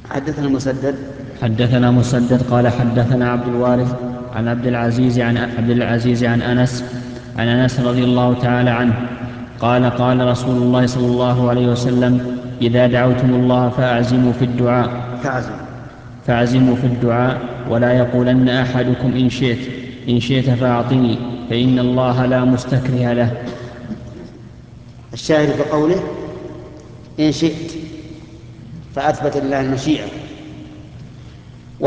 حدثنا مسدد قال حدثنا عبد الوارث عن عبد العزيز عن أنس رضي الله تعالى عنه قال قال رسول الله صلى الله عليه وسلم إذا دعوتم الله فأعزموا في الدعاء ولا يقولن أحدكم إن شئت فأعطني فإن الله لا مستكره له. الشاهد في قوله إن شئت، فأثبت لله المشيئة